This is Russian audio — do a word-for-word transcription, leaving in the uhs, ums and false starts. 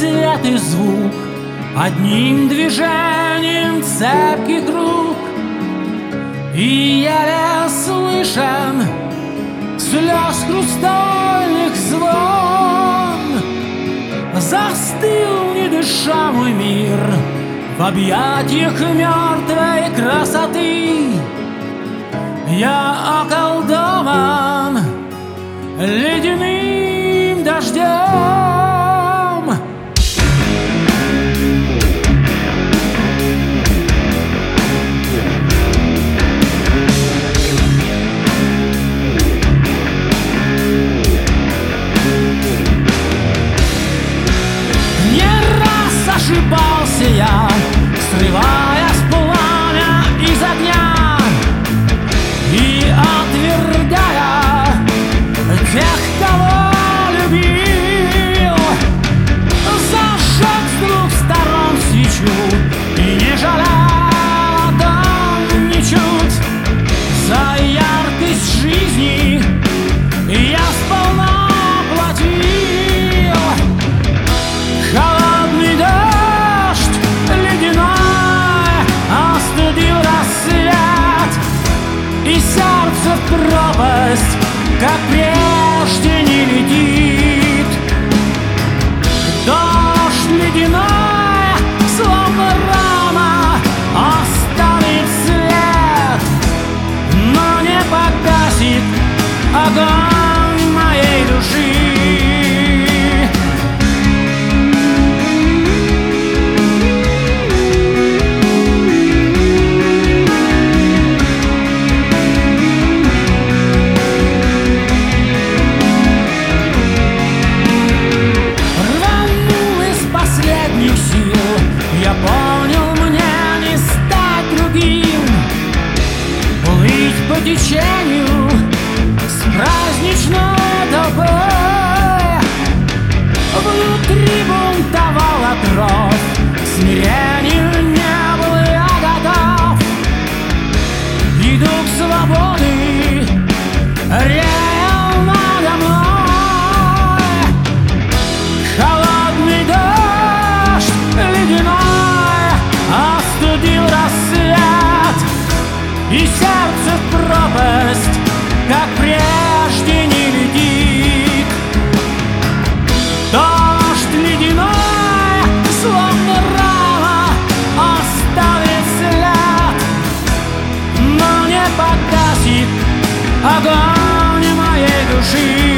свет и звук, одним движением цепких рук, и еле слышен слез хрустальных звон. Застыл, не дыша, мой мир в объятиях мертвой красоты. Я околдован ледяным дождем. Ошибался я, срывая с пламя из огня и отвергая тех, кого любил. Зажег с двух сторон свечу и не жалел о том ничуть. За яркость жизни я сполна платил. Холодный дождь ледяной остудил рассвет, и сердце в пропасть, как прежде, не летит. Дождь ледяной, словно рана, оставит след, но не погасит огонь моей души. Я понял, мне не стать другим, плыть по течению с праздничной толпой. Внутри бунтовал отров, к смирению не был я готов, и дух свободы реял надо мной. Холодный дождь ледяной остудил рассвет, и сердце в пропасть, как прежде, не летит. Дождь ледяной, словно рана, оставит след, но не погасит огонь моей души.